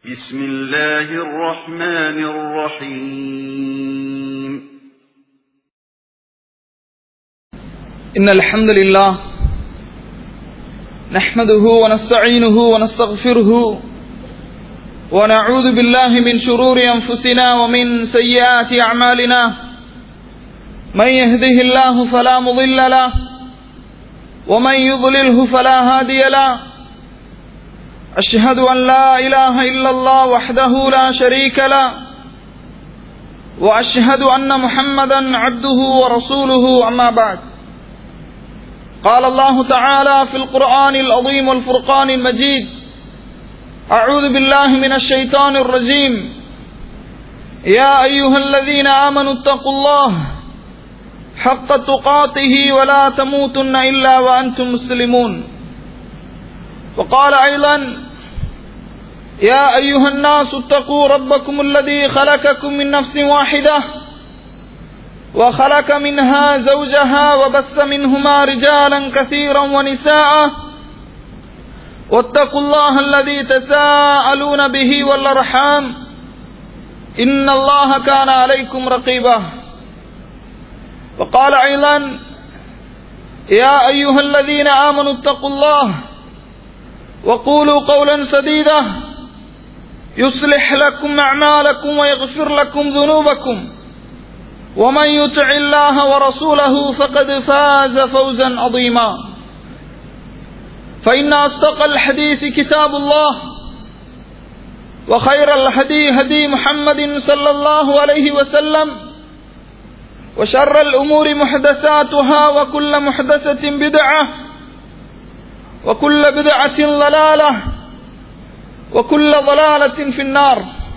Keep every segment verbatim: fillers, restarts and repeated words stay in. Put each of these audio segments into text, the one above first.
بسم الله الرحمن الرحيم إن الحمد لله نحمده ونستعينه ونستغفره ونعوذ بالله من شرور أنفسنا ومن سيئات أعمالنا من يهده الله فلا مضل له ومن يضلله فلا هادي له أشهد أن لا إله إلا الله وحده لا شريك له وأشهد أن محمدا عبده ورسوله أما بعد قال الله تعالى في القرآن العظيم والفرقان المجيد أعوذ بالله من الشيطان الرجيم يا أيها الذين آمنوا اتقوا الله حق تقاته ولا تموتن إلا وأنتم مسلمون وقال أيضا يا أيها الناس اتقوا ربكم الذي خلقكم من نفس واحدة وخلق منها زوجها وبث منهما رجالا كثيرا ونساء واتقوا الله الذي تساءلون به والأرحام إن الله كان عليكم رقيبا وقال أيضا يا أيها الذين آمنوا اتقوا الله وقولوا قولا سديدا يصلح لكم أعمالكم ويغفر لكم ذنوبكم ومن يطع الله ورسوله فقد فاز فوزا عظيما فإن أصدق الحديث كتاب الله وخير الهدي هدي محمد صلى الله عليه وسلم وشر الأمور محدثاتها وكل محدثة بدعة وكل بدعة ضلالة وكل ضلالة في النار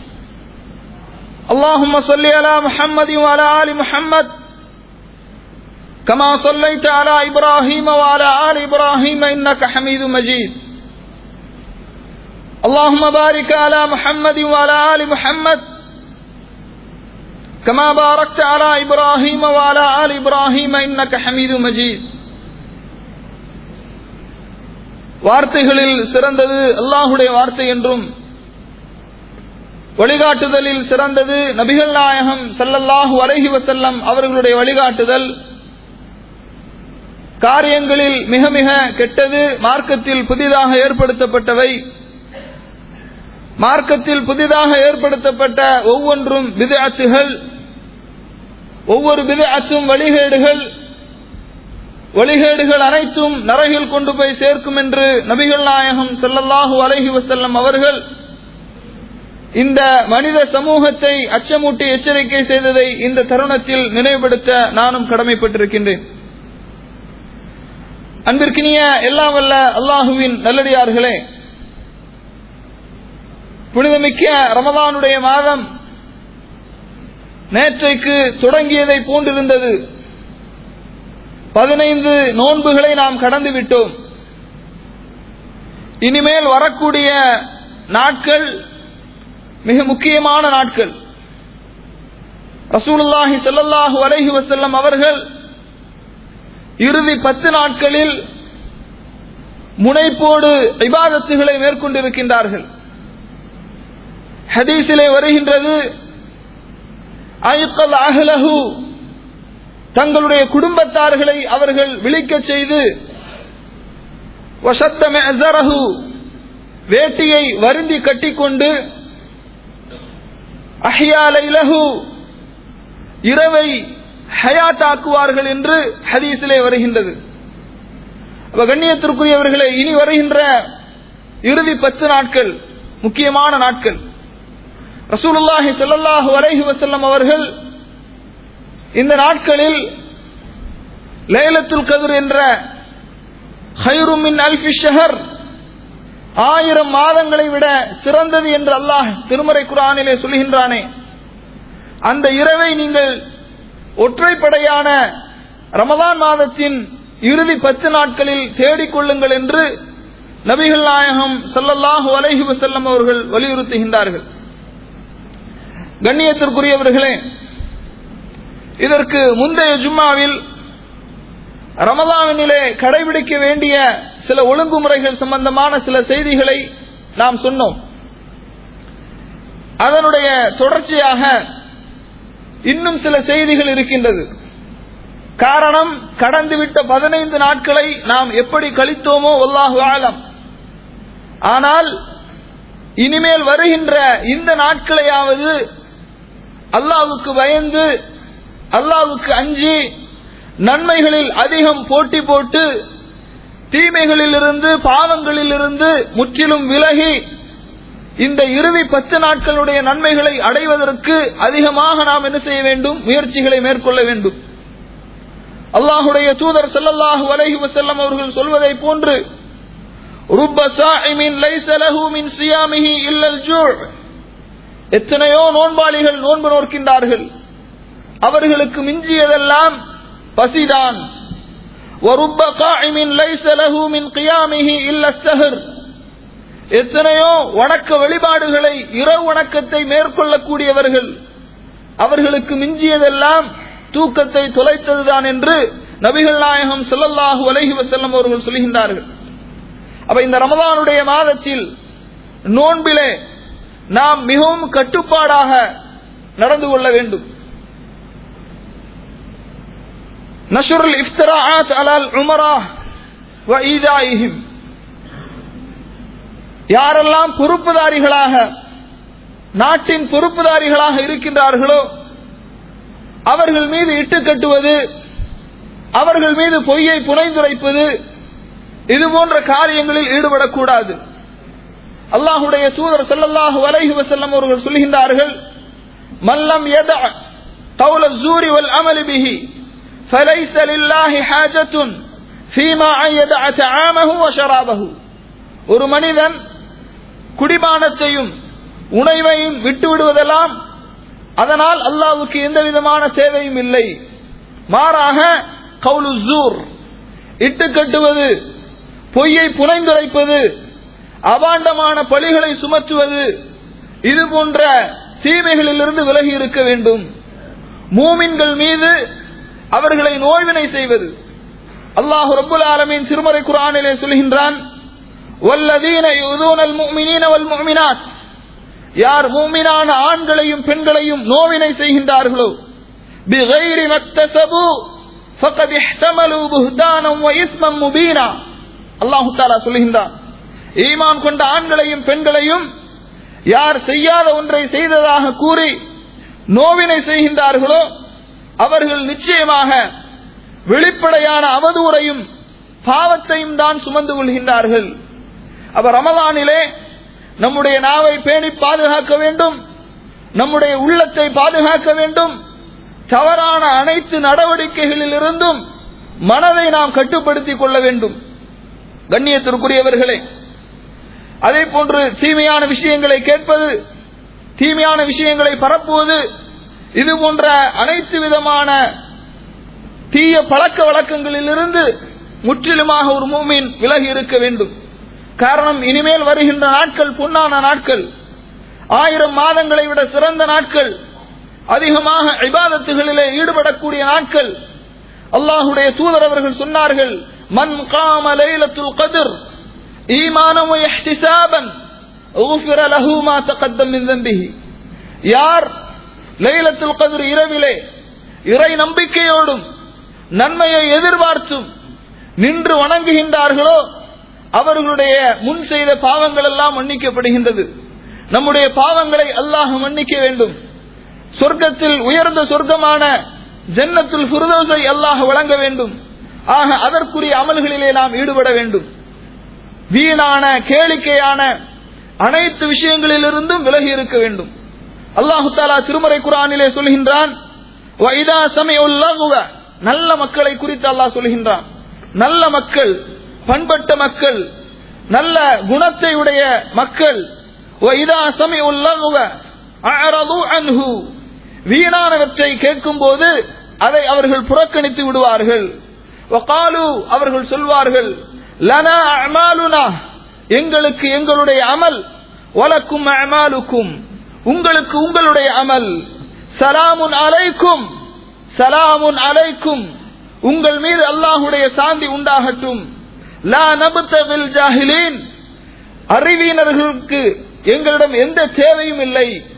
اللهم صل على محمد وعلى آل محمد كما صليت على إبراهيم وعلى آل إبراهيم إنك حميد مجيد اللهم بارك على محمد وعلى آل محمد كما باركت على إبراهيم وعلى آل إبراهيم إنك حميد مجيد வார்த்தைகளில் சிறந்தது அல்லாஹ்வுடைய வார்த்தை என்றும் வழிகாட்டுதலில் சிறந்தது நபிகள் நாயகம் ஸல்லல்லாஹு அலைஹி வஸல்லம் அவர்களுடைய வழிகாட்டுதல், காரியங்களில் மிக மிக கெட்டது மார்க்கத்தில் புதிதாக ஏற்படுத்தப்பட்டவை, மார்க்கத்தில் புதிதாக ஏற்படுத்தப்பட்ட ஒவ்வொன்றும் பித்அத்துகள், ஒவ்வொரு பித்அத்தும் வழிகேடுகள், வழிகேடுகள் அனைத்தும் நரகில் கொண்டு போய் சேர்க்கும் என்று நபிகள் நாயகம் ஸல்லல்லாஹு அலைஹி வஸல்லம் அவர்கள் இந்த மனித சமூகத்தை அச்சமூட்டி எச்சரிக்கை செய்ததை இந்த தருணத்தில் நினைவுபடுத்த நானும் கடமைப்பட்டிருக்கின்றேன். அன்பிற்கினிய எல்லாம் வல்ல அல்லாஹுவின் நல்லடியார்களே, புனிதமிக்க ரமலானுடைய மாதம் நேற்றைக்கு தொடங்கியதை போன்றிருந்தது. பதினைந்து நோன்புகளை நாம் கடந்து விட்டோம். இனிமேல் வரக்கூடிய நாட்கள் மிக முக்கியமான நாட்கள். ரசூலுல்லாஹி ஸல்லல்லாஹு அலைஹி வஸல்லம் அவர்கள் இறுதி பத்து நாட்களில் முனைப்போடு இபாதத்துகளை மேற்கொண்டிருக்கின்றார்கள். ஹதீஸிலே வருகின்றது, ஐகல் அஹ்லஹு, தங்களுடைய குடும்பத்தார்களை அவர்கள் விழிக்க செய்து, வஷத்த மிஅஸரஹு, வேட்டியை வருந்தி கட்டிக்கொண்டு, அஹ்யா லைலஹு, இரவை ஹயாத்தாக்குவார்கள் என்று ஹதீஸிலே வருகின்றது. கண்ணியத்திற்குரியவர்களே, இனி வருகின்ற இறுதி பத்து நாட்கள் முக்கியமான நாட்கள். ரசூலுல்லாஹி ஸல்லல்லாஹு அலைஹி வஸல்லம் அவர்கள் இந்த நாட்களில் லைலத்துல் கத்ர் என்ற கைரும் மின் அல்ஃபி ஷஹர், ஆயிரம் மாதங்களை விட சிறந்தது என்று அல்லாஹ் திருமறை குர்ஆனிலே சொல்கின்றானே, அந்த இரவை நீங்கள் ஒற்றைப்படையான ரமலான் மாதத்தின் இறுதி பத்து நாட்களில் தேடிக்கொள்ளுங்கள் என்று நபிகள் நாயகம் ஸல்லல்லாஹு அலைஹி வஸல்லம் அவர்கள் வலியுறுத்துகின்றார்கள். கண்ணியத்திற்குரியவர்களே, இதற்கு முந்தைய ஜும்மாவில் ரமலானிலே கடைபிடிக்க வேண்டிய சில ஒழுங்குமுறைகள் சம்பந்தமான சில செய்திகளை நாம் சொன்னோம். அதனுடைய தொடர்ச்சியாக இன்னும் சில செய்திகள் இருக்கின்றது. காரணம், கடந்துவிட்ட பதினைந்து நாட்களை நாம் எப்படி கழித்தோமோ வல்லாஹு ஆலம். ஆனால் இனிமேல் வருகின்ற இந்த நாட்களையாவது அல்லாஹ்வுக்கு பயந்து, அல்லாஹ்வுக்கு அஞ்சி, நன்மைகளில் அதிகம் போட்டி போட்டு, தீமைகளில் இருந்து, பாவங்களில் இருந்து முற்றிலும் விலகி இந்த இறுதி பத்து நாட்களுடைய நன்மைகளை அடைவதற்கு அதிகமாக நாம் என்ன செய்ய வேண்டும்? முயற்சிகளை மேற்கொள்ள வேண்டும். அல்லாஹுடைய தூதர் ஸல்லல்லாஹு அலைஹி வஸல்லம் அவர்கள் சொல்வதை போன்று, ருப்ப ஸாயிமின் லைஸ லஹு மின் ஸியாமிஹி இல்லல் ஜூ', எத்தனையோ நோன்பாளிகள் நோன்பு நோக்கின்றார்கள், அவர்களுக்கு மிஞ்சியதெல்லாம் பசிதான். வருப்ப காயிமின் லைஸ லஹு மின் கியாமிஹி இல்லஸ் ஸஹர், எத்தனையோ வணக்க வழிபாடுகளை, இரவு வணக்கத்தை மேற்கொள்ளக்கூடியவர்கள், அவர்களுக்கு மிஞ்சியதெல்லாம் தூக்கத்தை தொலைத்ததுதான் என்று நபிகள் நாயகம் ஸல்லல்லாஹு அலைஹி வஸல்லம் அவர்கள் சொல்கின்றார்கள். அப்ப இந்த ரமலானுடைய மாதத்தில் நோன்பிலே நாம் மிகவும் கட்டுப்பாடாக நடந்து கொள்ள வேண்டும். நஷ்ருல் இஃப்திராஅத் அலல் உமரா வ ஈதாயிஹிம், யாரெல்லாம் பொறுப்புதாரிகளாக, நாட்டின் பொறுப்புதாரிகளாக இருக்கின்றார்களோ அவர்கள் மீது இட்டு கட்டுவது, அவர்கள் மீது பொய்யை புனைந்துரைப்பது, இது போன்ற காரியங்களில் ஈடுபடக்கூடாது. அல்லாஹுடைய தூதர் ஸல்லல்லாஹு அலைஹி வஸல்லம் அவர்கள் சொல்கின்றார்கள், மல்லம் யதஅ கௌல ஸூரி வல் அமல் பிஹி ஃபலைஸ லில்லாஹி ஹாஜத்துன் ஃபீமா அன் யதஅ தஆமஹு வ ஷராபஹு. ஒரு மனிதன் குடிபானத்தையும் உணவையும் விட்டு விடுவதெல்லாம் அதனால் அல்லாஹ்வுக்கு எந்த விதமான தேவையும் இல்லை. மாறாக கௌலு ஸூர், இட்டு கட்டுவது, பொய்யை புனைந்துரைப்பது, அபாண்டமான பழிகளை சுமத்துவது, இது போன்ற தீமைகளிலிருந்து விலகி இருக்க வேண்டும். மூமின்கள் மீது அவர்களை நோய்வினை செய்வது, அல்லாஹ் ரப்புல் ஆலமீன் திருமறை குர்ஆனிலே சொல்கின்றான், வல்லதீன யுதூனல் முஃமினீன வல் முஃமினாத், யார் மூமினான ஆண்களையும் பெண்களையும் நோவினை செய்கின்றார்களோ, பிகைரி மக்தஸபு ஃபகத் இஹ்தமலு புஹ்தானன் வ இஸ்மன் முபீனா, அல்லாஹ் தஆலா சொல்கின்றான், ஈமான் கொண்ட ஆண்களையும் பெண்களையும் யார் செய்யாத ஒன்றை செய்ததாக கூறி நோவினை செய்கின்றார்களோ அவர்கள் நிச்சயமாக வெளிப்படையான அவதூறையும் பாவத்தையும் தான் சுமந்து கொள்கின்றார்கள். அப்ப ரமலானிலே நம்முடைய நாவை பேணி பாதுகாக்க வேண்டும், நம்முடைய உள்ளத்தை பாதுகாக்க வேண்டும், தவறான அனைத்து நடவடிக்கைகளில் இருந்தும் மனதை நாம் கட்டுப்படுத்திக் கொள்ள வேண்டும். கண்ணியத்திற்குரியவர்களே, அதே போன்று தீமையான விஷயங்களை கேட்பது, தீமையான விஷயங்களை பரப்புவது, இது போன்ற அனைத்து விதமான தீய பழக்க வழக்கங்களில் இருந்து முற்றிலுமாக ஒரு மூமின் விலகி இருக்க வேண்டும். காரணம், இனிமேல் வருகின்ற நாட்கள் பொன்னான நாட்கள், ஆயிரம் மாதங்களை விட சிறந்த நாட்கள், அதிகமாக இபாதத்துகளிலே ஈடுபடக்கூடிய நாட்கள். அல்லாஹுடைய தூதர் அவர்கள் சொன்னார்கள், மன் காம லைலத்துல் கத்ர் ஈமானன் வ இஹ்திசாபன் உஃபிர லஹு மா தகத்தம் மின் தம்பிஹி, யார் லைலத்துல் கத்ர் இரவிலே இறை நம்பிக்கையோடும் நன்மையை எதிர்பார்த்தும் நின்று வணங்குகின்றார்களோ அவர்களுடைய முன் செய்த பாவங்கள் எல்லாம் மன்னிக்கப்படுகின்றது. நம்முடைய பாவங்களை அல்லாஹ் மன்னிக்க வேண்டும். சொர்க்கத்தில் உயர்ந்த சொர்க்கமான ஜன்னத்துல் ஃபிர்தௌஸை அல்லாஹ் வழங்க வேண்டும். ஆக அதற்குரிய அமல்களிலே நாம் ஈடுபட வேண்டும். வீணான கேளிக்கையான அனைத்து விஷயங்களிலிருந்தும் விலகி இருக்க வேண்டும். அல்லாஹு தஆலா திருமறை குர்ஆனிலே சொல்கின்றான், வஇதா சமிஉல் லகுவ, நல்ல மக்களை குறித்து அல்லாஹ் சொல்கின்றான். நல்ல மக்கள், பண்பட்ட மக்கள், நல்ல குணத்தை உடைய மக்கள், வஇதா சமிஉல் லகுவ அஅரது அன்ஹு, வீணானவற்றை கேட்கும் போது அதை அவர்கள் புறக்கணித்து விடுவார்கள். வகாலு, அவர்கள் சொல்வார்கள், லனா அமாலுனா, எங்களுக்கு எங்களுடைய அமல், வலக்கும் அமாலுக்கும், உங்களுக்கு உங்களுடைய அமல், சலாமுன் அலைக்கும், சலாமுன் அலைக்கும், உங்கள் மீது அல்லாஹுடைய சாந்தி உண்டாகட்டும். லா நபுதகில் ஜாஹிலீன், அறிவியினர்களுக்கு எங்களிடம் எந்த தேவையும் இல்லை.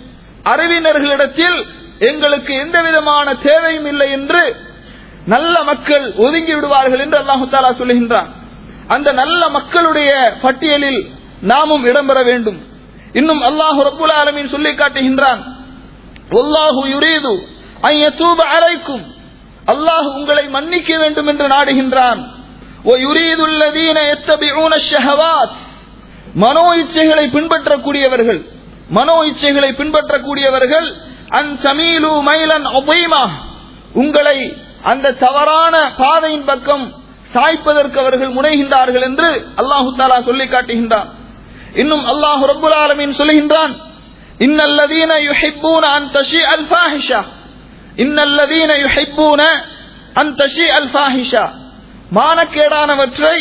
அறிவினர்களிடத்தில் எங்களுக்கு எந்த விதமான தேவையும் இல்லை என்று நல்ல மக்கள் ஒதுங்கி விடுவார்கள் என்று அல்லாஹு தஆலா சொல்லுகின்றான். அந்த நல்ல மக்களுடைய பட்டியலில் நாமும் இடம்பெற வேண்டும். இன்னும் அல்லாஹ் ரப்புல் ஆலமீன் சொல்லி காட்டுகின்றான், வல்லாஹு யுரீது அன் யதூப அலைக்கும், அல்லாஹ் உங்களை மன்னிக்க வேண்டும் என்று நாடுகின்றான். வ யுரீதுல் லதீன யத்தபிஊன ஷஹவாத், மனோ இச்சைகளை பின்பற்றக்கூடியவர்கள் மனோ இச்சைகளை பின்பற்றக்கூடியவர்கள் அன் தமீலு மைலன் அதீமா, உங்களை அந்த தவறான பாதையின் பக்கம் சாய்ப்பதற்கு அவர்கள் முனைகின்றார்கள் என்று அல்லாஹு தஆலா சொல்லி காட்டுகின்றான். இன்னும் அல்லாஹ் ரப்புல் ஆலமீன் சொல்லுகின்றான், இன்னல்லதீன யுஹிப்பூன அன் தஷீஅல் ஃபாஹிஷா, இன்னல்லதீன யுஹிப்பூன அன் தஷீஅல் ஃபாஹிஷா, மானக்கேடானவற்றை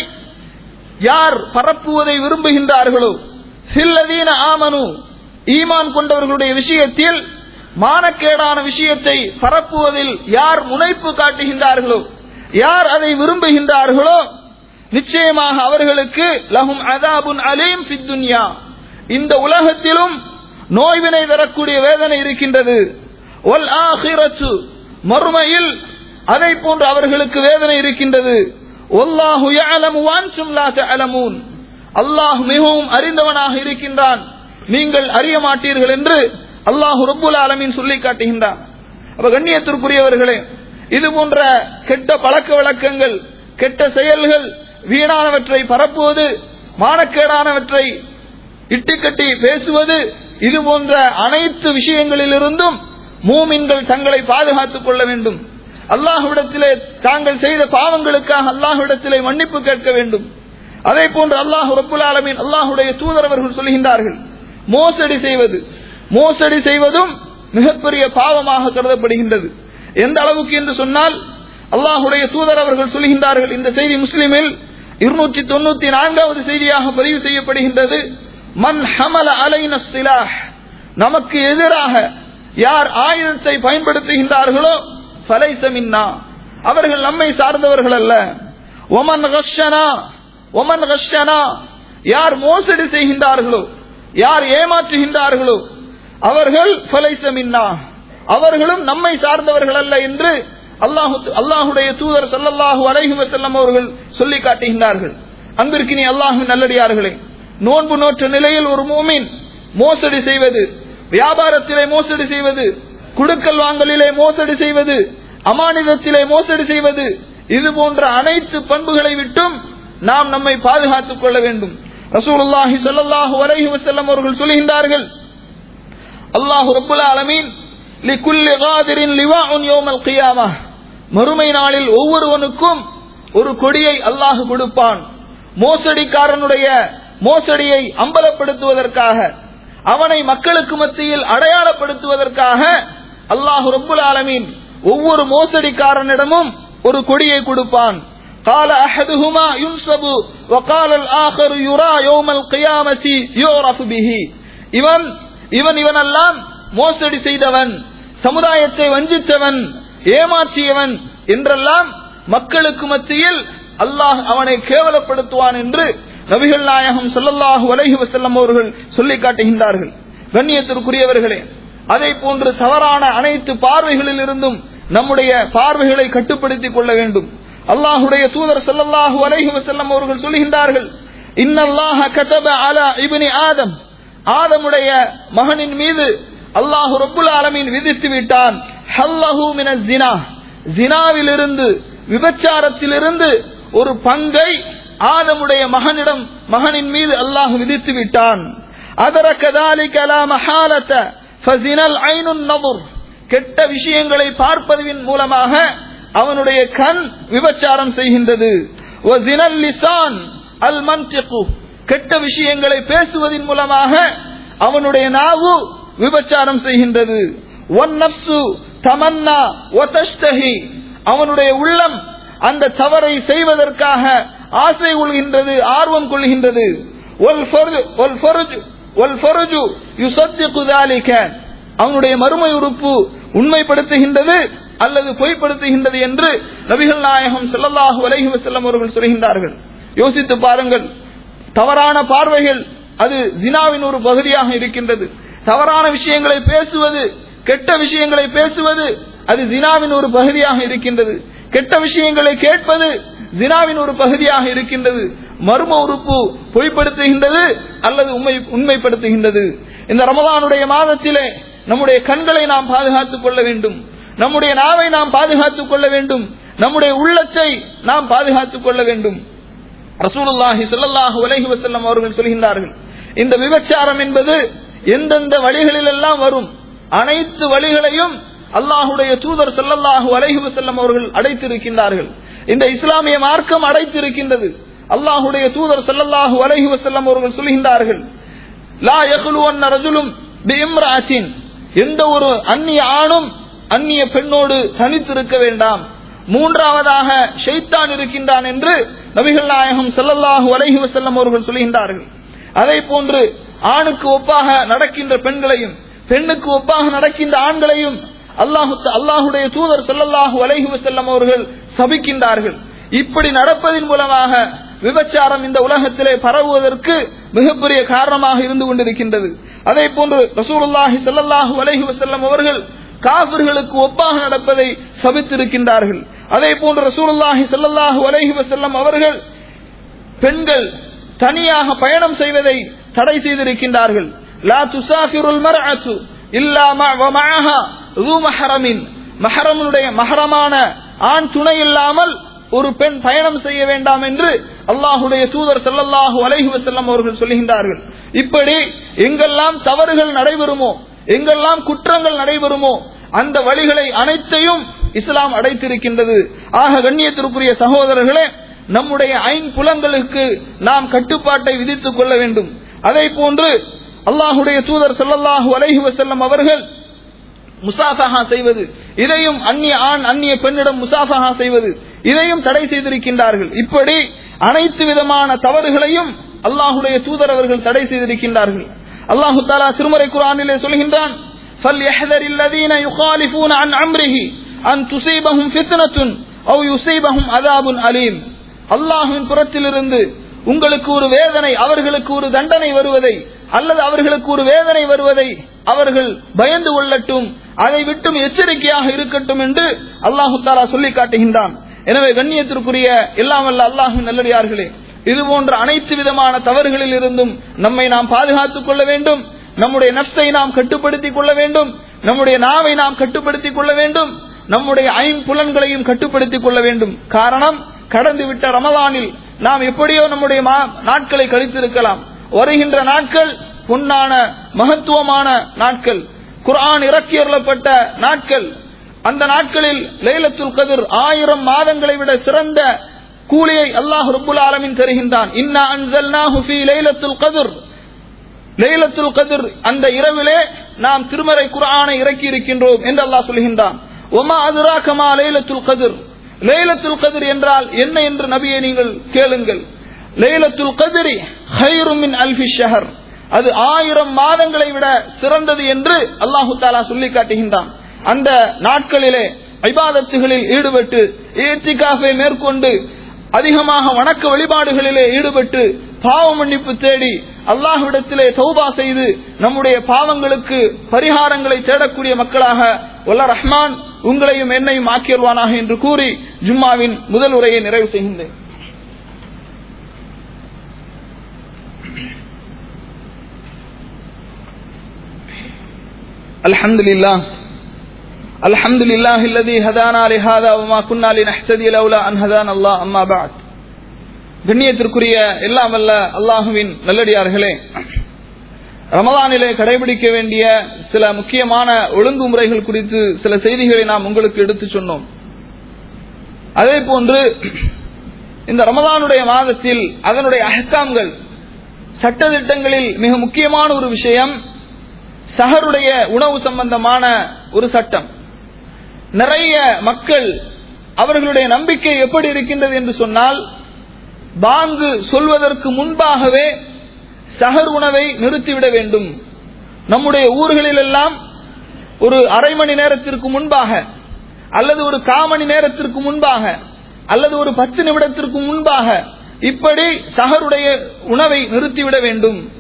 யார் பரப்புவதை விரும்புகின்றார்களோ, ஃபில்லதீன ஆமனு, ஈமான் கொண்டவர்களுடைய விஷயத்தில் மானக்கேடான விஷயத்தை பரப்புவதில் யார் முனைப்பு காட்டுகின்றார்களோ, யார் அதை விரும்புகின்றார்களோ, நிச்சயமாக அவர்களுக்கு லஹும் அஸாபுன் அலீம் ஃபித் துன்யா, இந்த உலகத்திலும் நோய்வினை தரக்கூடிய வேதனை இருக்கின்றது. வல் ஆகிரத்து, மறுமையில் அதை போன்று அவர்களுக்கு வேதனை இருக்கின்றது. வல்லாஹு யஅலமு வ அன்தும் லா தஅலமூன், அல்லாஹ் மிகவும் அறிந்தவனாக இருக்கின்றான், நீங்கள் அறிய மாட்டீர்கள் என்று அல்லாஹ் ரப்புல் ஆலமீன் சொல்லி காட்டுகின்றான். அப்ப கண்ணியத்திற்குரியவர்களே, இது போன்ற கெட்ட பழக்க வழக்கங்கள், கெட்ட செயல்கள், வீணானவற்றை பரப்புவது, மானக்கேடானவற்றை இட்டுக்கட்டி பேசுவது, இது போன்ற அனைத்து விஷயங்களிலிருந்தும் மூமின்கள் தங்களை பாதுகாத்துக் கொள்ள வேண்டும். அல்லாஹ்விடத்திலே தாங்கள் செய்த பாவங்களுக்காக அல்லாஹ்விடத்திலே மன்னிப்பு கேட்க வேண்டும். அதே போன்று அல்லாஹ் ரப்புல் ஆலமீன் அல்லாஹ்வுடைய தூதர் அவர்கள் சொல்கின்றார்கள், மோசடி செய்வது மோசடி செய்வதும் மிகப்பெரிய பாவமாக கருதப்படுகின்றது. எந்த அளவுக்கு என்று சொன்னால், அல்லாஹ்வுடைய தூதர் அவர்கள் சொல்கின்றார்கள், இந்த செய்தி முஸ்லிமில் இருநூற்றி தொண்ணூத்தி நான்காவது செய்தியாக பதிவு செய்யப்படுகின்றது, மன் ஹமல அலைன ஸிலாஹ், நமக்கு எதிராக யார் ஆயுதத்தை பயன்படுத்துகின்றார்களோ, ஃபலைஸ மின்னா, அவர்கள் நம்மை சார்ந்தவர்கள் அல்ல. ஒமன் கஷனா ஒமன் கஷனா, யார் மோசடி செய்கின்றார்களோ, யார் ஏமாற்றுகின்றார்களோ, அவர்கள் ஃபலைஸ மின்னா, அவர்களும் நம்மை சார்ந்தவர்கள் அல்ல என்று அல்லாஹ் அல்லாஹ்வுடைய தூதர் ஸல்லல்லாஹு அலைஹி வஸல்லம் அவர்கள் சொல்லி காட்டுகின்றார்கள். அன்பிற்கினி அல்லாஹ்வின் நல்லடியார்களே, நோன்பு நோற்ற நிலையில் ஒரு மூமின் மோசடி செய்வது, வியாபாரத்திலே மோசடி செய்வது, குடுக்கல் வாங்கலிலே மோசடி செய்வது, அமானிதத்திலே மோசடி செய்வது, இது போன்ற அனைத்து பண்புகளை விட்டும் நாம் நம்மை பாதுகாத்துக் கொள்ள வேண்டும். ரசூலுல்லாஹி ஸல்லல்லாஹு அலைஹி வஸல்லம் அவர்கள் சொல்கின்றார்கள், அல்லாஹ் ரப்புல் ஆலமீன் லிகுல்லி காதிரின் லிவாஉன் யௌமல் கியாமஹ், மறுமை நாளில் ஒவ்வொருவனுக்கும் ஒரு கொடியை அல்லாஹ் கொடுப்பான். மோசடிக்காரனுடைய மோசடியை அம்பலப்படுத்துவதற்காக, அவனை மக்களுக்கு மத்தியில் அடையாளப்படுத்துவதற்காக அல்லாஹ் ரப்புல் ஆலமீன் ஒவ்வொரு மோசடிக்காரனிடமும் ஒரு கொடியை கொடுப்பான். قال احدهما ينصب وقال الاخر يرى يوم القيامه يعرف به, இவன் இவன் இவனெல்லாம் மோசடி செய்தவன், சமுதாயத்தை வஞ்சித்தவன், ஏமாற்றியவன் என்றெல்லாம் மக்களுக்கு மத்தியில் அல்லாஹ் அவனை கேவலப்படுத்துவான் என்று நபிகள் நாயகம் ஸல்லல்லாஹு அலைஹி வஸல்லம் அவர்கள் சொல்லி காட்டுகின்றார்கள். கண்ணியத்திற்குரியவர்களே, அதை போன்று தவறான அனைத்து பார்வைகளில் இருந்தும் நம்முடைய பார்வைகளை கட்டுப்படுத்திக் கொள்ள வேண்டும். அல்லாஹ்வுடைய தூதர் ஸல்லல்லாஹு அலைஹி வஸல்லம் அவர்கள் சொல்கின்றார்கள், இன்னல்லாஹ கதப அலா இப்னி ஆதம், ஆதமுடைய மகனின் மீது அல்லாஹ் ரப்புல் ஆலமீன் விதித்து விட்டான், ஹல்லஹு மினஸ் ஜினா, ஜினாவிலிருந்து, விபச்சாரத்திலிருந்து ஒரு பங்கை ஆதமுடைய மகனிடம் மகனின் மீது அல்லாஹ் விதித்து விட்டான். அதரக ذلك لا محالة فزنا العين النظر, கெட்ட விஷயங்களை பார்ப்பதின் மூலமாக அவனுடைய கண் விபச்சாரம் செய்கின்றது. وزنا اللسان المنطق, கெட்ட விஷயங்களை பேசுவதன் மூலமாக அவனுடைய நாவு விபச்சாரம் செய்கின்றது. والنفس تمنى وتشتهي, அவனுடைய உள்ளம் அந்த தவறை செய்வதற்காக ஆசை கொள்கின்றது, ஆர்வம் கொள்கின்றது. والفرج يصدق ذلك, அவனுடைய மறுமை உறுப்பு உண்மைப்படுத்துகின்றது அல்லது பொய்ப்படுத்துகின்றது என்று நபிகள் நாயகம் ஸல்லல்லாஹு அலைஹி வஸல்லம் அவர்கள் சொல்கின்றார்கள். யோசித்து பாருங்கள், தவறான பார்வைகள் அது ஜினாவின் ஒரு பகுதியாக இருக்கின்றது. தவறான விஷயங்களை பேசுவது, கெட்ட விஷயங்களை பேசுவது அது ஜினாவின் ஒரு பகுதியாக இருக்கின்றது. கெட்ட விஷயங்களை கேட்பது ஜினாவின் ஒரு பகுதியாக இருக்கின்றது. மர்ம உறுப்பு பொய்ப்படுத்துகின்றது அல்லது உண்மை உண்மைப்படுத்துகின்றது. இந்த ரமலானுடைய மாதத்திலே நம்முடைய கண்களை நாம் பாதுகாத்துக் கொள்ள வேண்டும், நம்முடைய நாவை நாம் பாதுகாத்துக் கொள்ள வேண்டும், நம்முடைய உள்ளத்தை நாம் பாதுகாத்துக் கொள்ள வேண்டும். ரசூலுல்லாஹி ஸல்லல்லாஹு அலைஹி வஸல்லம் அவர்கள் சொல்கின்றார்கள், இந்த விபச்சாரம் என்பது எந்தெந்த வழிகளில் எல்லாம் வரும், அனைத்து வழிகளையும் அல்லாஹுடைய தூதர் ஸல்லல்லாஹு அலைஹி வஸல்லம் அவர்கள் அடைத்திருக்கின்றார்கள். இந்த இஸ்லாமிய மார்க்கம் அடைத்திருக்கின்றது. அல்லாஹுடைய தூதர் ஸல்லல்லாஹு அலைஹி வஸல்லம் அவர்கள் சொல்கின்றார்கள், லா யக்லுவன்ன ரஜுலும் பிஇம்ராஅத்தின், எந்த ஒரு அந்நிய ஆணும் அந்நிய பெண்ணோடு தனித்திருக்க வேண்டாம். மூன்றாவதாக ஷைத்தான் இருக்கின்றான் என்று நபிகள் நாயகம் ஸல்லல்லாஹு அலைஹி வஸல்லம் அவர்கள் சொல்கின்றார்கள். அதே போன்று ஆணுக்கு ஒப்பாக நடக்கின்ற பெண்களையும் பெண்ணுக்கு ஒப்பாக நடக்கின்ற ஆண்களையும் அல்லாஹு அல்லாஹுடைய தூதர் ஸல்லல்லாஹு அலைஹி வஸல்லம் அவர்கள் சபிக்கின்றார்கள். இப்படி நடப்பதன் மூலமாக விபச்சாரம் இந்த உலகத்திலே பரவுவதற்கு மிகப்பெரிய காரணமாக இருந்து கொண்டிருக்கின்றது. அதே போன்று ரசூலுல்லாஹி ஸல்லல்லாஹு அலைஹி வஸல்லம் அவர்கள் காஃபிர்களுக்கு ஒப்பாக நடப்பதை சபித்திருக்கின்றார்கள். அதே போன்று ரசூலுல்லாஹி ஸல்லல்லாஹு அலைஹி வஸல்லம் அவர்கள் பெண்கள் தனியாக பயணம் செய்வதை தடை செய்திருக்கின்றார்கள். லா துசாஃபிருல் மர்அத்து இல்லா மஅஹா ذو மஹரமின், மஹரமுடைய மஹரமான ஆண் துணை இல்லாமல் ஒரு பெண் பயணம் செய்ய வேண்டாம் என்று அல்லாஹுடைய தூதர் ஸல்லல்லாஹு அலைஹி வஸல்லம் அவர்கள் சொல்கின்றார்கள். இப்படி எங்கெல்லாம் தவறுகள் நடைபெறுமோ, எங்கெல்லாம் குற்றங்கள் நடைபெறுமோ அந்த வழிகளை அனைத்தையும் இஸ்லாம் அடைத்திருக்கின்றது. ஆக கண்ணியத்திற்குரிய சகோதரர்களே, நம்முடைய ஐம்புலங்களுக்கு நாம் கட்டுப்பாட்டை விதித்துக் கொள்ள வேண்டும். அதே போன்று அல்லாஹுடைய தூதர் ஸல்லல்லாஹு அலைஹி வஸல்லம் அவர்கள் முசாஃபஹா செய்வது, இதையும் அந்நிய ஆண் அந்நிய பெண்ணிடம் முசாஃபஹா செய்வது, இதையும் தடை செய்திருக்கின்றார்கள். இப்படி அனைத்து விதமான தவறுகளையும் அல்லாஹுடைய தூதர் அவர்கள் தடை செய்திருக்கின்றார்கள். அல்லாஹு தஆலா திருமறை குர்ஆனிலே சொல்கின்றான், ஃபல்யஹ்தரில் லதீன யுகாலிஃபூன அன் அம்ரிஹி அன் துஸீபஹும் ஃபித்னத்துன் அவ் யுஸீபஹும் அஸாபுன் அலீம். அல்லாஹ்வின் புறத்திலிருந்து உங்களுக்கு ஒரு வேதனை, அவர்களுக்கு ஒரு தண்டனை வருவதை அல்லது அவர்களுக்கு ஒரு வேதனை வருவதை அவர்கள் பயந்து கொள்ளட்டும், அதை விட்டும் எச்சரிக்கையாக இருக்கட்டும் என்று அல்லாஹு தஆலா சொல்லி காட்டுகின்றான். எனவே கண்ணியத்திற்குரிய எல்லாம் வல்ல அல்லாஹ்வின் நல்லடியார்களே, இது போன்ற அனைத்து விதமான தவறுகளில் இருந்தும் நம்மை நாம் பாதுகாத்துக் கொள்ள வேண்டும். நம்முடைய நஃப்ஸை நாம் கட்டுப்படுத்திக் கொள்ள வேண்டும், நம்முடைய நாவை நாம் கட்டுப்படுத்திக் கொள்ள வேண்டும், நம்முடைய ஐம்புலன்களையும் கட்டுப்படுத்திக் கொள்ள வேண்டும். காரணம், கடந்து விட்ட ரமலானில் நாம் எப்படியோ நம்முடைய நாட்களை கழித்திருக்கலாம். வருகின்ற நாட்கள் பொன்னான மகத்துவமான நாட்கள், குர்ஆன் இறக்கி அருளப்பட்ட நாட்கள். அந்த நாட்களில் லைலத்துல் கத்ர் ஆயிரம் மாதங்களை விட சிறந்த கூலியை அல்லாஹ் ரப்புல் ஆலமீன் தருகின்றான். இன்னா அன்ஸல்னாஹு ஃபீ லைலத்துல் கத்ர், லைலத்துல் கத்ர் அந்த இரவிலே நாம் திருமறை குர்ஆனை இறக்கி இருக்கின்றோம் என்று அல்லாஹ் சொல்கின்றான். வமா அத்ராக மா லைலத்துல் கத்ர், லைலத்துல் கத்ர் என்றால் என்ன என்று நபியே நீங்கள் கேளுங்கள். லைலத்துல் கத்ரி கைரும் மின் அல்ஃபி ஷஹர், அது ஆயிரம் மாதங்களை விட சிறந்தது என்று அல்லாஹு தஆலா சொல்லி காட்டுகின்றான். அந்த நாட்களிலே இபாதத்துகளில் ஈடுபட்டு இத்திகாஃபை மேற்கொண்டு அதிகமாக வணக்க வழிபாடுகளிலே ஈடுபட்டு பாவ மன்னிப்பு தேடி அல்லாஹ்விடத்திலே தௌபா செய்து நம்முடைய பாவங்களுக்கு பரிகாரங்களை தேடக்கூடிய மக்களாக வல்ல ரஹ்மான் உங்களையும் என்னையும் ஆக்கியல்வானாக என்று கூறி ஜும்மாவின் முதல் உரையை நிறைவு செய்கின்றேன். அல்ஹம்துலில்லாஹ் அல்ஹம்துலில்லாஹி அல்லதி ஹதானா லிஹாதா வமா குன்னா லினஹ்ததிய லௌலா அன் ஹதானல்லாஹ். அம்மா பஅத். கண்ணியத்திற்குரிய எல்லாம் வல்ல அல்லாஹ்வின் நல்லடியார்களே, ரமலானிலே கடைபிடிக்க வேண்டிய சில முக்கியமான ஒழுங்குமுறைகள் குறித்து சில செய்திகளை நாம் உங்களுக்கு எடுத்து சொன்னோம். அதே போன்று இந்த ரமலானுடைய மாதத்தில் அதனுடைய அஹ்காம்கள், சட்டதிட்டங்களில் மிக முக்கியமான ஒரு விஷயம் சஹருடைய உணவு சம்பந்தமான ஒரு சட்டம். நிறைய மக்கள் அவர்களுடைய நம்பிக்கை எப்படி இருக்கின்றது என்று சொன்னால், பாங்கு சொல்வதற்கு முன்பாகவே சஹர் உணவை நிறுத்திவிட வேண்டும். நம்முடைய ஊர்களில் எல்லாம் ஒரு அரை மணி நேரத்திற்கு முன்பாக அல்லது ஒரு காமணி நேரத்திற்கு முன்பாக அல்லது ஒரு பத்து நிமிடத்திற்கு முன்பாக இப்படி சஹருடைய உணவை நிறுத்திவிட வேண்டும்.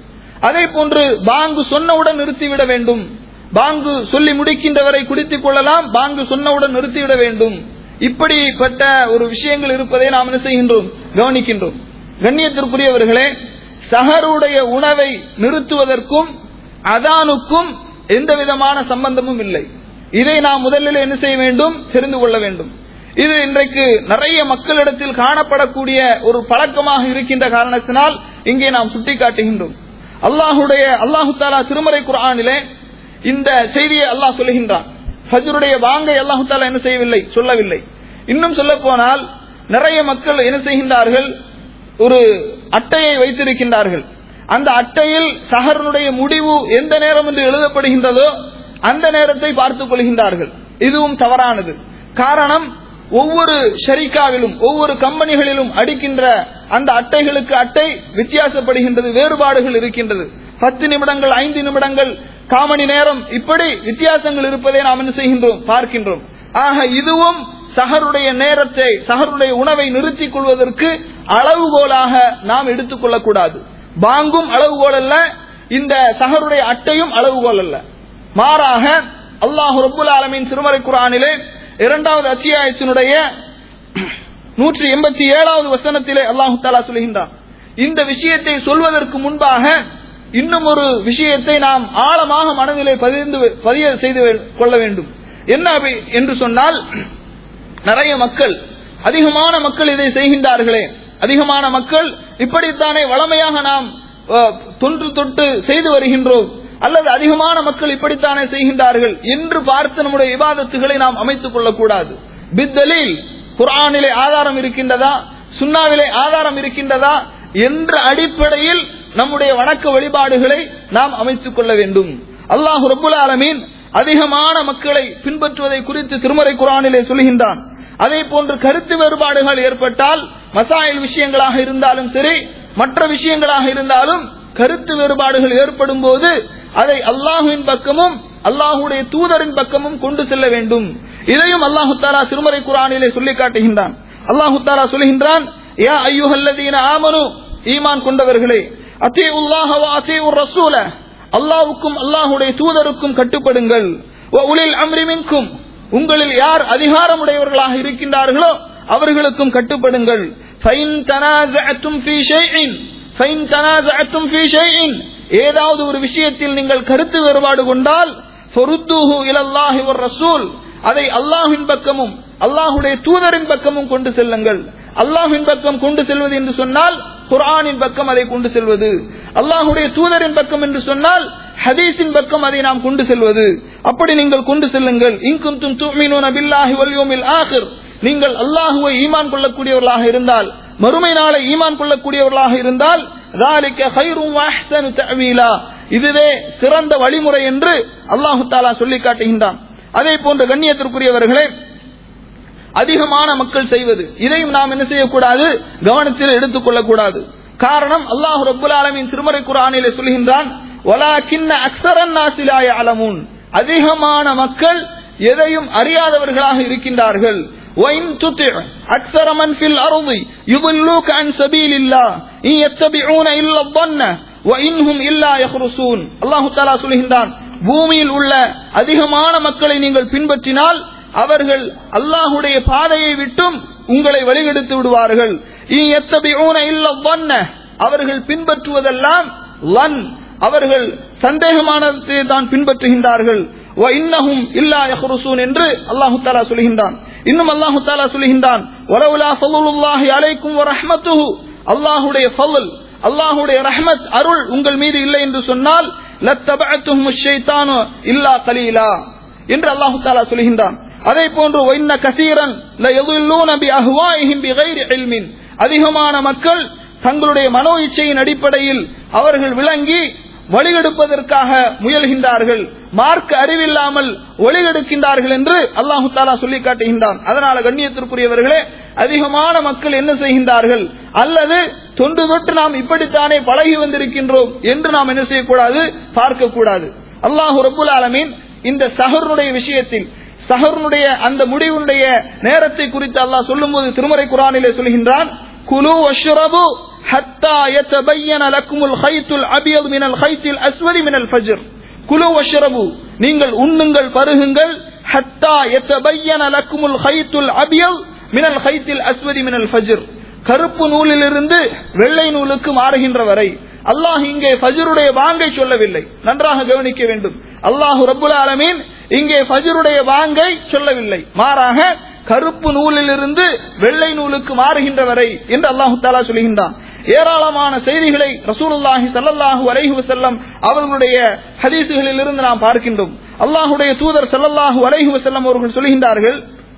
அதே போன்று பாங்கு சொன்னவுடன் நிறுத்திவிட வேண்டும். பாங்கு சொல்லி முடிக்கின்றவரை குடித்துக் கொள்ளலாம், பாங்கு சொன்னவுடன் நிறுத்திவிட வேண்டும். இப்படிப்பட்ட ஒரு விஷயங்கள் இருப்பதை நாம் என்ன செய்கின்றோம், கவனிக்கின்றோம். கண்ணியத்திற்குரியவர்களே, சஹருடைய உணவை நிறுத்துவதற்கும் அதானுக்கும் எந்த விதமான சம்பந்தமும் இல்லை. இதை நாம் முதலில் என்ன செய்ய வேண்டும், தெரிந்து கொள்ள வேண்டும். இது இன்றைக்கு நிறைய மக்களிடத்தில் காணப்படக்கூடிய ஒரு பழக்கமாக இருக்கின்ற காரணத்தினால் இங்கே நாம் சுட்டிக்காட்டுகின்றோம். அல்லாஹுடைய அல்லாஹு தாலா திருமறை குர்ஆனிலே இந்த செய்தியை அல்லாஹ் சொல்லுகின்றான். ஃபஜ்ருடைய வாங்கை அல்லாஹு தாலா என்ன செய்யவில்லை, சொல்லவில்லை. இன்னும் சொல்ல போனால் நிறைய மக்கள் என்ன செய்கின்றார்கள், ஒரு அட்டையை வைத்திருக்கின்றார்கள். அந்த அட்டையில் சஹருடைய முடிவு எந்த நேரம் என்று எழுதப்படுகின்றதோ அந்த நேரத்தை பார்த்துக் கொள்கின்றார்கள். இதுவும் தவறானது. காரணம், ஒவ்வொரு ஷரிகாவிலும் ஒவ்வொரு கம்பெனிகளிலும் அடிக்கின்ற அந்த அட்டைகளுக்கு அட்டை வித்தியாசப்படுகின்றது, வேறுபாடுகள் இருக்கின்றது. பத்து நிமிடங்கள், ஐந்து நிமிடங்கள், காமணி நேரம், இப்படி வித்தியாசங்கள் இருப்பதை நாம் என்ன செய்கின்றோம், பார்க்கின்றோம். ஆக இதுவும் சஹருடைய நேரத்தை, சஹருடைய உணவை நிறுத்திக் கொள்வதற்கு அளவுகோலாக நாம் எடுத்துக் கொள்ளக்கூடாது. பாங்கும் அளவுகோல் அல்ல, இந்த சஹருடைய அட்டையும் அளவுகோல் அல்ல. மாறாக அல்லாஹ் ரப்புல் ஆலமீன் திருமறை குர்ஆனிலே இரண்டாவது அத்தியாயத்தினுடைய நூற்றி எண்பத்தி ஏழாவது வசனத்திலே அல்லாஹு தஆலா சொல்கின்றான், இந்த விஷயத்தை சொல்வதற்கு முன்பாக இன்னும் ஒரு விஷயத்தை நாம் ஆழமாக மனதிலே பதிந்து பதிய செய்து கொள்ள வேண்டும். என்ன என்று சொன்னால், நிறைய மக்கள், அதிகமான மக்கள் இதை செய்கின்றார்களே, அதிகமான மக்கள் இப்படித்தானே வளமையாக நாம் தொன்று தொட்டு செய்து வருகின்றோம், அல்லது அதிகமான மக்கள் இப்படித்தானே செய்கின்றார்கள் என்று பார்த்து நம்முடைய இபாதத்துகளை நாம் அமைத்துக் கொள்ளக்கூடாது. பித்தலீல், குர்ஆனிலே ஆதாரம் இருக்கின்றதா, சுன்னாவிலே ஆதாரம் இருக்கின்றதா என்ற அடிப்படையில் நம்முடைய வணக்க வழிபாடுகளை நாம் அமைத்துக் கொள்ள வேண்டும். அல்லாஹ் ரப்புல் ஆலமீன் அதிகமான மக்களை பின்பற்றுவதை குறித்து திருமறை குர்ஆனிலே சொல்கின்றான். அதே போன்று கருத்து வேறுபாடுகள் ஏற்பட்டால், மசாயில் விஷயங்களாக இருந்தாலும் சரி, மற்ற விஷயங்களாக இருந்தாலும் கருத்து வேறுபாடுகள் ஏற்படும் போது அதை அல்லாஹுவின் பக்கமும் அல்லாஹுடைய தூதரின் பக்கமும் கொண்டு செல்ல வேண்டும். இதையும் அல்லாஹு தஆலா திருமறை குர்ஆனிலே சொல்லி காட்டுகின்றான். அல்லாஹு தஆலா சொல்கின்றான், யா அய்யுஹல்லதீன ஆமனு, ஈமான் கொண்டவர்களே, அத்தீஉல்லாஹ வ அத்தீஉர் ரசூல, அல்லாஹ்வுக்கும் அல்லாஹுடைய தூதருக்கும் கட்டுப்படுங்கள். வ உலில் அம்ரி மின்கும், உங்களில் யார் அதிகாரமுடையவர்களாக இருக்கின்றார்களோ அவர்களுக்கும் கட்டுப்படுங்கள். ஃபைன் தனாஸஅதும் ஃபீ ஷைஇன் ஃபைன் தனாஸஅதும் ஃபீ ஷைஇன், ஏதாவது ஒரு விஷயத்தில் நீங்கள் கருத்து வேறுபாடு கொண்டால், ஃபருத்தூஹு இலல்லாஹி வர் ரசூல், அதை அல்லாஹ்வின் பக்கமும் அல்லாஹுடைய தூதரின் பக்கமும் கொண்டு செல்லுங்கள். அல்லாஹ்வின் பக்கம் கொண்டு செல்வது என்று சொன்னால் குர்ஆனின் பக்கம் அதை கொண்டு செல்வது, அல்லாஹுடைய தூதரின் பக்கம் என்று சொன்னால் ஹதீஸின் பக்கம் அதை நாம் கொண்டு செல்வது. அப்படி நீங்கள் கொண்டு செல்லுங்கள். இன் குன்தும் துமினூன பில்லாஹி வல் யௌமில் ஆகிர், நீங்கள் அல்லாஹ்வை ஈமான் கொள்ளக்கூடியவர்களாக இருந்தால், மறுமை நாளை ஈமான் கொள்ளக்கூடியவர்களாக இருந்தால், ذلك خير واحسن تأويلا, இதுவே சிறந்த வழிமுறை என்று அல்லாஹ் தஆலா சொல்லி காட்டுகின்றான். அதே போன்று கண்ணியத்திற்குரியவர்களே, அதிகமான மக்கள் செய்வது, இதையும் நாம் என்ன செய்யக்கூடாது, கவனத்தில் எடுத்துக் கொள்ளக்கூடாது. காரணம், அல்லாஹ் ரப்புல் ஆலமீன் திருமறை குர்ஆனிலே சொல்கின்றான், வலாக்கின்ன அக்ஸரன் நாஸி லா யஅலமூன், அதிகமான மக்கள் எதையும் அறியாதவர்களாக இருக்கின்றார்கள். وَإِن تُطِعْ أَكْثَرَ مَنْ فِي الْأَرْضِ يُضِلُّوكَ عَنْ سَبِيلِ اللَّهِ إِنْ يَتَّبِعُونَ إِلَّا الظَّنَّ وَإِنْ هُمْ إِلَّا يَخْرُصُونَ. அல்லாஹ் தஆலா சொல்கின்றான், பூமியில் உள்ள அதிகமான மக்களை நீங்கள் பின்பற்றினால் அவர்கள் அல்லாஹுடைய பாதையை விட்டும் உங்களை வழிகெடுத்து விடுவார்கள். இன் யத்தபிஊன இல்ல ظن, அவர்கள் பின்பற்றுவதெல்லாம் லன், அவர்கள் சந்தேகமானதை தான் பின்பற்றுகின்றார்கள். வ இன்னஹும் இல்லா யஹ்ருசூன் என்று அல்லாஹ் தஆலா சொல்கின்றான். இன்னும் அல்லாஹ் தஆலா சொல்கின்றான், வலவுலா ஃபضலுல்லாஹி அலைக்கும் வ ரஹ்மத்துஹு, அல்லாஹ்வுடைய ஃபضல், அல்லாஹ்வுடைய ரஹ்மத், அருள் உங்கள் மீது இல்லை என்று சொன்னால் லத்தபஅத்துஹும் ஷைத்தானு இல்லா கலீலா என்று அல்லாஹ் தஆலா சொல்கின்றான். அதே போன்று வஇன்ன கஸீரன் லயதுல்லூன பிஅஹ்வாஇஹிம் பிகைரி இல்மின், அதிகமான மக்கள் தங்களுடைய மனோ இச்சையின் அடிப்படையில் அவர்கள் விளங்கி வழிகெடுப்பதற்காக முயல்கின்றார்கள், மார்க்க அறிவில்லாமல் ஒளிகெடுக்கின்றார்கள் என்று அல்லாஹு தஆலா சொல்லி காட்டுகின்றான். அதனால கண்ணியத்திற்குரியவர்களே, அதிகமான மக்கள் என்ன செய்கின்றார்கள், அல்லது தொன்று தொட்டு நாம் இப்படித்தானே பழகி வந்திருக்கின்றோம் என்று நாம் என்ன செய்யக்கூடாது, பார்க்க கூடாது. அல்லாஹ் ரப்புல் ஆலமீன் இந்த சஹருடைய விஷயத்தில், சஹருடைய அந்த முடிவுடைய நேரத்தை குறித்து அல்லாஹ் சொல்லும் போது திருமறை குர்ஆனிலே சொல்கின்றான், குலு வஷ்ரபு ஹத்தா யதபையன லக்குமுல் கைத்துல் அபியத் மினல் கைத்தில் அஸ்வதி மினல் ஃபஜ்ர். குலு வஷ்ரபு, நீங்கள் உண்ணுங்கள் பருகுங்கள், ஹத்தா யதபையன லக்குமுல் கைத்துல் அபியத் மினல் கைத்தில் அஸ்வதி மினல் ஃபஜ்ர், கருப்பு நூலிலிருந்து வெள்ளை நூலுக்கு மாறுகின்ற வரை. அல்லாஹ் இங்கே ஃபஜ்ருடைய பாங்கை சொல்லவில்லை, நன்றாக கவனிக்க வேண்டும். அல்லாஹ் ரப்புல் ஆலமீன் இங்கே ஃபஜ்ருடைய பாங்கை சொல்லவில்லை, மாறாக கருப்பு நூலிலிருந்து வெள்ளை நூலுக்கு மாறுகின்ற வரை என்று அல்லாஹு தஆலா சொல்கின்றான். ஏராளமான செய்திகளை ரசூலுல்லாஹி ஸல்லல்லாஹு அலைஹி வஸல்லம் அவர்களுடைய ஹதீஸுகளில் இருந்து நாம் பார்க்கின்றோம். அல்லாஹ்வுடைய தூதர் ஸல்லல்லாஹு அலைஹி வஸல்லம் அவர்கள் சொல்கின்றார்கள்,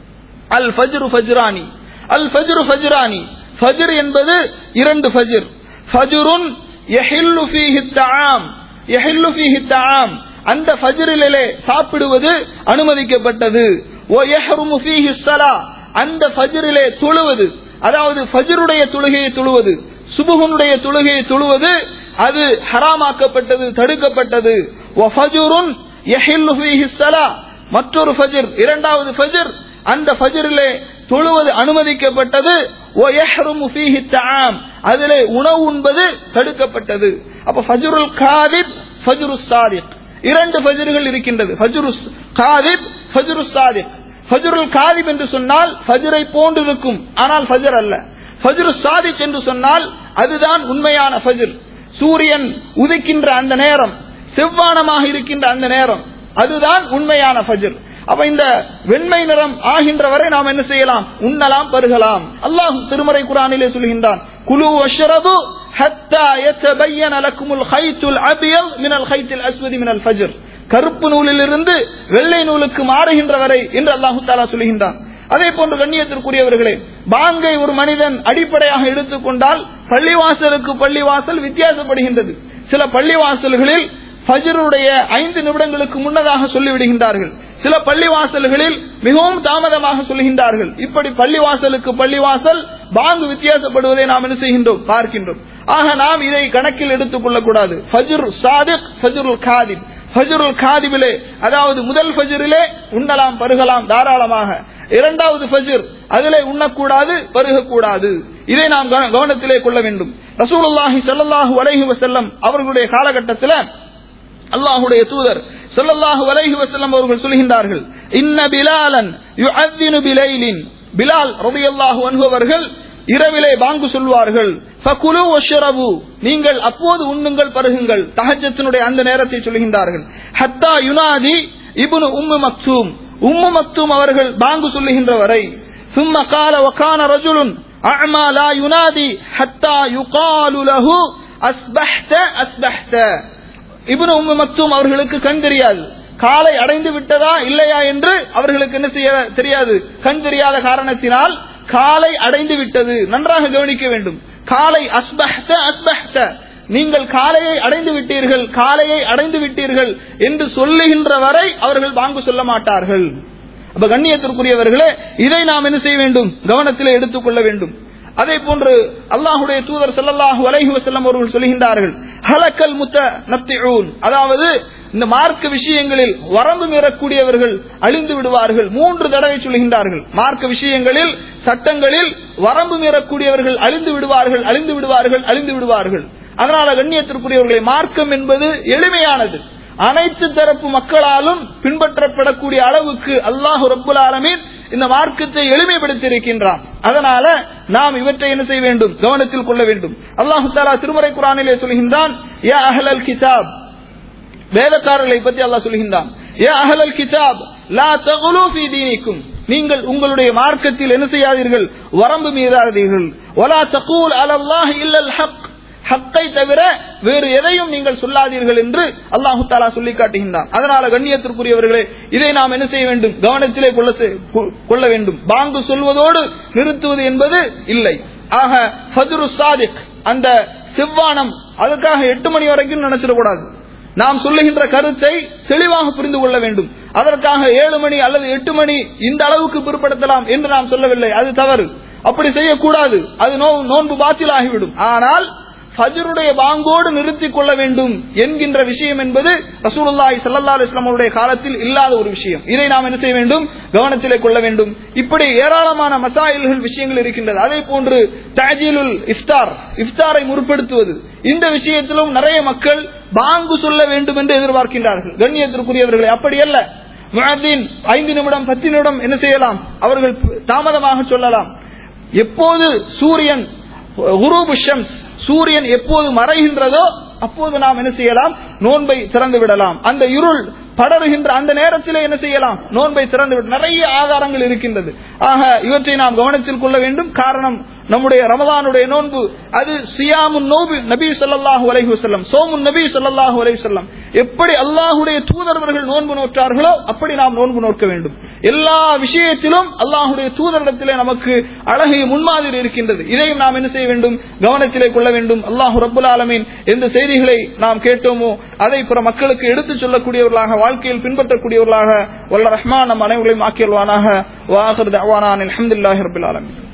அல் ஃபஜ்ரு ஃபஜ்ரானி, அல் ஃபஜ்ரு ஃபஜ்ரானி, ஃபஜ்ர் என்பது இரண்டு ஃபஜ்ர். ஃபஜ்ருன் யஹில்லு ஃபீஹி தஆம், யஹில்லு ஃபீஹி தஆம், அந்த ஃபஜ்ரிலே சாப்பிடுவது அனுமதிக்கப்பட்டது. வ யஹ்ருமு ஃபீஹி ஸலா, அந்த ஃபஜ்ரிலே தொழுவது, அதாவது ஃபஜ்ருடைய தொழுகையை தொழுவது, சுபஹுனுடைய தொழுகையை தொழுவது அது ஹராமாக்கப்பட்டது, தடுக்கப்பட்டது. வ ஃபஜ்ருன் யஹில்லு ஃபீஹி ஸலா, மற்றொரு ஃபஜ்ர், இரண்டாவது ஃபஜ்ர், அந்த ஃபஜ்ரிலே தொழுவது அனுமதிக்கப்பட்டது. வ யஹ்ருமு ஃபீஹி தஆம், அதிலே உணவு உண்பது தடுக்கப்பட்டது. அப்ப ஃபஜ்ருல் காதிப், ஃபஜ்ருஸ் சாதிக், இரண்டு ஃபஜ்ர்கள் இருக்கின்றது. ஃபஜ்ருஸ் காதிப், ஃபஜ்ருஸ் சாதிக். ஃபஜ்ருல் காதிப் என்று சொன்னால் ஃபஜ்ரை போன்று இருக்கும், ஆனால் ஃபஜ்ர் அல்ல. ஃபஜ்ருஸ் சாதிக் என்று சொன்னால் அதுதான் உண்மையான ஃபஜ்ர். சூரியன் உதிக்கின்ற அந்த நேரம், செவ்வானமாக இருக்கின்ற அந்த நேரம், அதுதான் உண்மையான ஃபஜ்ர். அப்ப இந்த வெண்மை நிறம் ஆகின்ற வரை நாம் என்ன செய்யலாம்? உண்ணலாம், பருகலாம். அல்லாஹ் திருமறை குர்ஆனிலே சொல்கின்றான், குலு வஷ்ரபு ஹத்தா யதபையன லக்குமுல் கைத்துல் அபியத் மினல் கைத்தில் அஸ்வதி மினல் ஃபஜ்ர், கருப்பு நூலிலிருந்து வெள்ளை நூலுக்கு மாறுகின்ற வரை என்று அல்லாஹ் தஆலா சொல்கின்றான். அதே போன்று கண்ணியத்திற்குரியவர்களே, பாங்கை ஒரு மனிதன் அடிப்படையாக எடுத்துக்கொண்டால் பள்ளிவாசலுக்கு பள்ளிவாசல் வித்தியாசப்படுகின்றது. சில பள்ளிவாசல்களில் ஃபஜ்ருடைய ஐந்து நிமிடங்களுக்கு முன்னதாக சொல்லிவிடுகின்றார்கள், சில பள்ளிவாசல்களில் மிகவும் தாமதமாக சொல்கின்றார்கள். இப்படி பள்ளிவாசலுக்கு பள்ளிவாசல் பாங்கு வித்தியாசப்படுவதை நாம் என்ன செய்கின்றோம்? பார்க்கின்றோம். ஆக நாம் இதை கணக்கில் எடுத்துக் கொள்ளக்கூடாது. ஃபஜ்ர் சாதிக், ஃபஜ்ருல் காதிப். ஃபஜ்ருல் காதிபிலே, அதாவது முதல் ஃபஜ்ரிலே உண்ணலாம், பருகலாம் தாராளமாக. இரண்டாவது ஃபஜ்ர், அதிலே உண்ணக்கூடாது, பருகக்கூடாது. இதை நாம் கவனத்திலே கொள்ள வேண்டும். ரசூலுல்லாஹி ஸல்லல்லாஹு அலைஹி வஸல்லம் அவர்களுடைய காலகட்டத்தில் அல்லாஹ்வுடைய தூதர் ஸல்லல்லாஹு அலைஹி வஸல்லம் அவர்கள் சொல்கின்றார்கள், இன்ன பிலாலன் யுஅذினு பிலைலின், பிலால் ரலியல்லாஹு அன்ஹு அவர்கள் இரவிலே பாங்கு சொல்வார்கள். ஃபகுலு வஷ்ரபு, நீங்கள் அப்போது உண்ணுங்கள், பருகுங்கள். தஹஜ்ஜுடைய அந்த நேரத்தை சொல்கின்றார்கள். ஹத்தா யுனாதி இப்னு உம்மு மக்தூம், உம்மு மக்தூம் அவர்கள் பாங்கு சொல்லுகின்ற வரை. ثم قال وكان رجل اعمى لا ينادي حتى يقال له اصبحت اصبحت. இப்னு உம்மு மக்தூம் அவர்களுக்கு கண் தெரியாது, காலை அடைந்து விட்டதா இல்லையா என்று அவர்களுக்கு என்ன செய்ய தெரியாது. கண் தெரியாத காரணத்தினால் காலை அடைந்து விட்டது. நன்றாக கவனிக்க வேண்டும். காலை அஸ்பஹ்த அஸ்பஹ்த, நீங்கள் காலையை அடைந்து விட்டீர்கள், காலையை அடைந்து விட்டீர்கள் என்று சொல்லுகின்ற வரை அவர்கள் பாங்கு சொல்ல மாட்டார்கள். அப்ப கண்ணியத்திற்குரியவர்களே, இதை நாம் என்ன செய்ய வேண்டும்? கவனத்திலே எடுத்துக்கொள்ள வேண்டும். அதே போன்று அல்லாஹ்வுடைய தூதர் ஸல்லல்லாஹு அலைஹி வஸல்லம் அவர்கள் சொல்கின்றார்கள், ஹலக்கல் முத்தனத்திஊன், அதாவது இந்த மார்க்க விஷயங்களில் வரம்பு மீறக்கூடியவர்கள் அழிந்து விடுவார்கள். மூன்று தடவை சொல்கின்றார்கள், மார்க்க விஷயங்களில், சட்டங்களில் வரம்பு மீறக்கூடியவர்கள் அழிந்து விடுவார்கள், அழிந்து விடுவார்கள், அழிந்து விடுவார்கள். அதனால கண்ணியத்திற்குரியவர்களை, மார்க்கம் என்பது எளிமையானது, அனைத்து தரப்பு மக்களாலும் பின்பற்றப்படக்கூடிய அளவுக்கு அல்லாஹ் ரப்புல் ஆலமீன் இந்த மார்க்கத்தை எளிமைப்படுத்தி இருக்கின்றான். அதனால நாம் இவற்றை என்ன செய்ய வேண்டும்? கவனத்தில் கொள்ள வேண்டும். அல்லாஹ் தஆலா திருமறை குர்ஆனிலே சொல்கின்றான், யா அஹ்லல் கிதாப், வேதக்காரர்களை பற்றி அல்லாஹ் சொல்கின்றான், யா அஹ்லல் கிதாப் லா தகுலு ஃபீ தீனிக்கும், நீங்கள் உங்களுடைய மார்க்கத்தில் என்ன செய்யாதீர்கள்? வரம்பு மீறாதீர்கள். வலா தகூல் அலல்லாஹி இல்லல் ஹக், ஹக்கை தவிர வேறு எதையும் நீங்கள் சொல்லாதீர்கள் என்று அல்லாஹு தஆலா சொல்லி காட்டுகின்றான். அதனால கண்ணியத்திற்குரியவர்களே, இதை நாம் என்ன செய்ய வேண்டும்? கவனத்திலே கொள்ள வேண்டும். பாங்கு சொல்வதோடு நிறுத்துவது என்பது இல்லை. ஆக ஃபஜ்ரு சாதிக், அந்த செவ்வானம், அதுக்காக எட்டு மணி வரைக்கும் நினைச்சிடக்கூடாது. நாம் சொல்லுகின்ற கருத்தை தெளிவாக புரிந்து கொள்ள வேண்டும். அதற்காக ஏழு மணி அல்லது எட்டு மணி இந்த அளவுக்கு பிற்படுத்தலாம் என்று நாம் சொல்லவில்லை, அது தவறு. அப்படி செய்யக்கூடாது, அது நோன்பு பாத்தில் ஆகிவிடும். ஆனால் ஃபஜ்ருடைய பாங்கோடு நிறுத்திக் கொள்ள வேண்டும் என்கின்ற விஷயம் என்பது ரசூலுல்லாஹி ஸல்லல்லாஹு அலைஹி வஸல்லம் அவருடைய காலத்தில் இல்லாத ஒரு விஷயம். இதை நாம் என்ன செய்ய வேண்டும்? கவனத்திலே கொள்ள வேண்டும். இப்படி ஏராளமான மசாயில்கள் விஷயங்கள் இருக்கின்றது. அதே போன்று தஅஜீலுல் இஃப்தார், இஃப்தாரை முற்படுத்துவது, இந்த விஷயத்திலும் நிறைய மக்கள் பாங்கு சொல்ல வேண்டும் என்று எதிர்பார்க்கின்றார்கள். கண்ணியத்திற்குரியவர்களே, அப்படி அல்ல. முஅத்தின் ஐந்து நிமிடம் பத்து நிமிடம் என்ன செய்யலாம், அவர்கள் தாமதமாக சொல்லலாம். எப்போது சூரியன் குரூபு ஷம்ஸ், சூரியன் எப்போது மறைகின்றதோ அப்போது நாம் என்ன செய்யலாம், நோன்பை திறந்து விடலாம். அந்த இருள் படருகின்ற அந்த நேரத்திலே என்ன செய்யலாம், நோன்பை திறந்து விட நிறைய ஆதாரங்கள் இருக்கின்றது. ஆக இவற்றை நாம் கவனத்தில் கொள்ள வேண்டும். காரணம், நம்முடைய ரமதானுடைய நோன்பு அது சியாமுன் நோபி நபி ஸல்லல்லாஹு அலைஹி வஸல்லம், சோமுன் நபி ஸல்லல்லாஹு அலைஹி வஸல்லம், எப்படி அல்லாஹ்வுடைய தூதரவர்கள் நோன்பு நோற்றார்களோ அப்படி நாம் நோன்பு நோக்க வேண்டும். எல்லா விஷயத்திலும் அல்லாஹ்வுடைய தூதரிடத்திலே நமக்கு அழகிய முன்மாதிரி இருக்கின்றது. இதையும் நாம் என்ன செய்ய வேண்டும், கவனத்திலே கொள்ள வேண்டும். அல்லாஹ் ரப்புல் ஆலமீன் எந்த செய்திகளை நாம் கேட்டோமோ அதை பிற மக்களுக்கு எடுத்துச் சொல்லக்கூடியவர்களாக, வாழ்க்கையில் பின்பற்றக்கூடியவர்களாக வல்ல ரஹ்மான் நம் அனைவர்களையும் ஆக்கியல்வானாக. வ ஆகிரு தஅவானா அல்ஹம்துலில்லாஹி ரப்பில் ஆலமீன்.